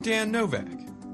Dan Novak.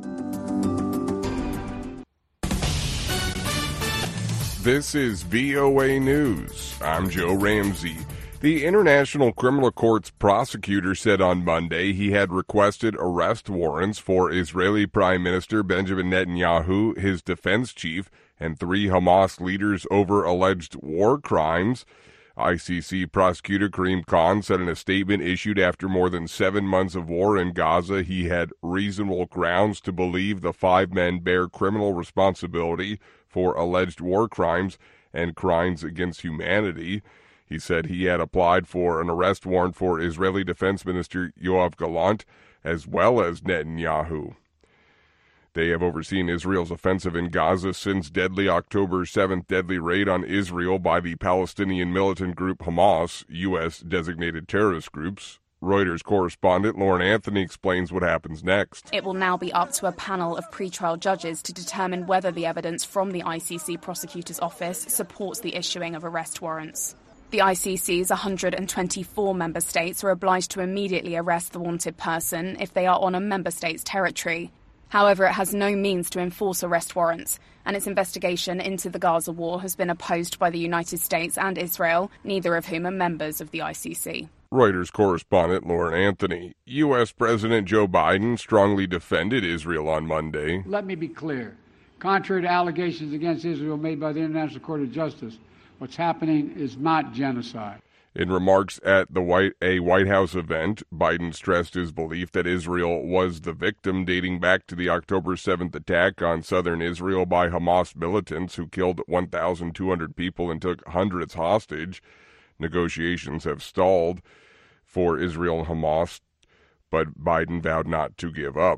This is VOA News. I'm Joe Ramsey. The International Criminal Court's prosecutor said on Monday he had requested arrest warrants for Israeli Prime Minister Benjamin Netanyahu, his defense chief, and 3 Hamas leaders over alleged war crimes. ICC prosecutor Karim Khan said in a statement issued after more than 7 months of war in Gaza he had reasonable grounds to believe the 5 men bear criminal responsibility for alleged war crimes and crimes against humanity. He said he had applied for an arrest warrant for Israeli Defense Minister Yoav Gallant as well as Netanyahu. They have overseen Israel's offensive in Gaza since deadly October 7th deadly raid on Israel by the Palestinian militant group Hamas, U.S.-designated terrorist groups. Reuters correspondent Lauren Anthony explains what happens next. It will now be up to a panel of pretrial judges to determine whether the evidence from the ICC prosecutor's office supports the issuing of arrest warrants. The ICC's 124 member states are obliged to immediately arrest the wanted person if they are on a member state's territory. However, it has no means to enforce arrest warrants, and its investigation into the Gaza war has been opposed by the United States and Israel, neither of whom are members of the ICC. Reuters correspondent Lauren Anthony. U.S. President Joe Biden strongly defended Israel on Monday. Let me be clear. Contrary to allegations against Israel made by the International Court of Justice, what's happening is not genocide. In remarks at a White House event, Biden stressed his belief that Israel was the victim dating back to the October 7th attack on southern Israel by Hamas militants who killed 1,200 people and took hundreds hostage. Negotiations have stalled for Israel and Hamas, but Biden vowed not to give up.